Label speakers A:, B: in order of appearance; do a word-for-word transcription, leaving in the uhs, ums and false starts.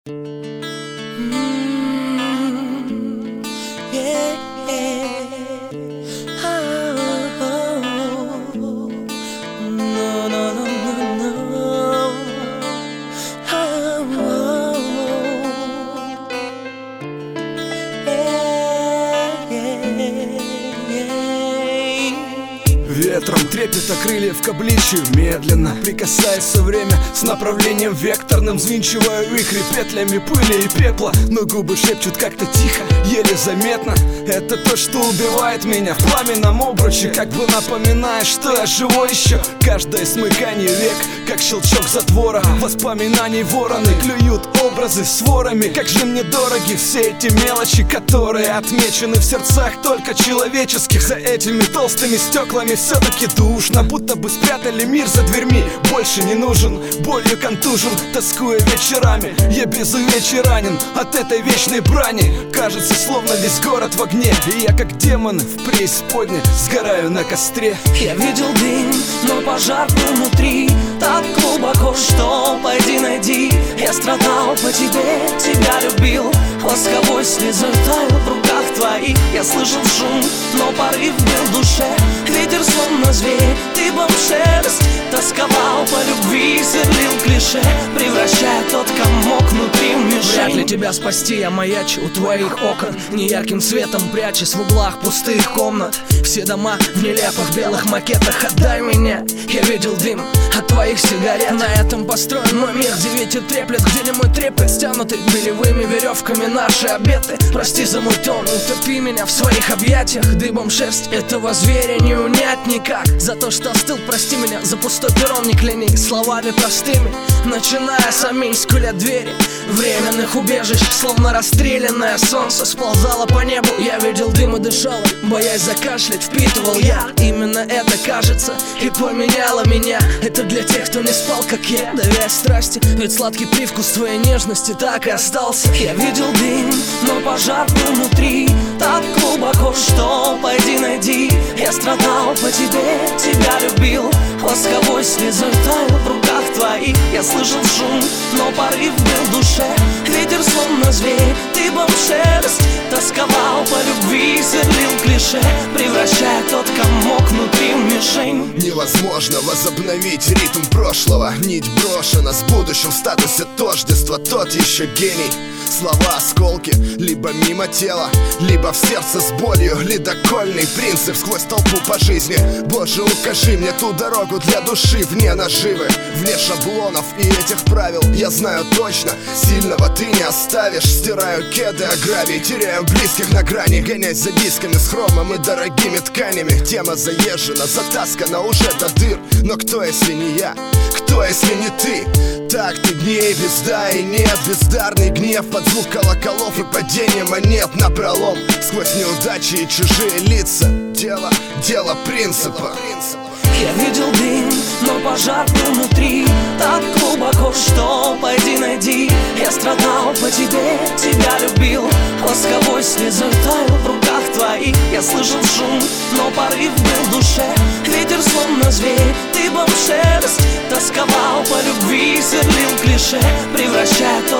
A: Mm, yeah, yeah. Oh, oh, oh. No, no, no, no, no. Oh, oh, oh. Yeah, yeah, yeah.
B: Ветром трепета крыльев к обличию медленно прикасается время с направлением векторным. Взвинчиваю вихри петлями пыли и пепла, но губы шепчут как-то тихо, еле заметно. Это то, что убивает меня в пламенном обруче, как бы напоминая, что я живой еще. Каждое смыкание век, как щелчок затвора. Воспоминаний вороны клюют образы сворами. Как же мне дороги все эти мелочи, которые отмечены в сердцах только человеческих. За этими толстыми стеклами все-таки душно, будто бы спрятали мир за дверьми. Больше не нужен, болью контужен, тоскуя вечерами. Я безувечеранен от этой вечной брани. Кажется, словно весь город в огне, и я как демон в преисподне сгораю на костре.
A: Я видел дым, но пожар был внутри так глубоко, что пойди найди. Я страдал по тебе, тебя любил, восковой слезой таял в руках твоих. Я слышал шум, но порыв был в душе. Ветер словно зверь, ты бомшерсть. Тосковал по любви, сверлил клише, превращая тот комок внутри в мишень.
C: Вряд ли тебя спасти, я маячу у твоих окон, неярким светом прячась в углах пустых комнат. Все дома в нелепых белых макетах. Отдай меня, я видел дым от твоих сигарет. На этом построен мой мир, где ветер треплет, где не мой трепет, стянутый белевыми веревками наши обеты. Прости за мой тон, утопи меня в своих объятиях. Дыбом шерсть этого зверя не унять никак. За то, что остыл, прости меня, за пустой перрон не кляни словами простыми. Начиная с аминь, скулят двери временных убежищ, словно расстрелянное солнце сползало по небу. Я видел дым и дышал, боясь закашлять, впитывал я. Именно это, кажется, и поменяло меня. Это для тех, кто не спал, как я, доверяясь страсти, ведь сладкий привкус твоей нежности так и остался.
A: Я видел дым, но пожар был внутри так глубоко, что пойди найди. Я страдал по тебе, тебя любил, восковой слезой таял в руках твоих. Я слышал шум, но порыв был в душе. Ветер словно зверь, ты бомшерсть. Тосковал по любви, сверлил клише, превращая тот комок внутри в мишень.
D: Невозможно возобновить ритм прошлого. Нить брошена с будущим в статусе тождества. Тот еще гений. Слова осколки, либо мимо тела, либо в сердце с болью. Ледокольный принцип сквозь толпу по жизни. Боже, укажи мне ту дорогу для души вне наживы, вне шаблонов и этих правил. Я знаю точно, сильного ты не оставишь. Стираю кеды о гравий, теряю близких на грани, гонясь за дисками с хромом и дорогими тканями. Тема заезжена, затаскана уже до дыр. Но кто, если не я? Кто, если не ты? Так ты дней без да и нет, бездарный гнев под звук колоколов и падение монет напролом. Сквозь неудачи и чужие лица. Дело, дело принципа.
A: Я видел дым, но пожар был внутри так глубоко, что пойди найди. Я страдал по тебе, тебя любил, восковой слезой таял в руках твоих. Я слышал шум, но порыв был в душе. Ветер словно зверь, ты бомшерсть. Тосковал по любви, сверлил клише, превращая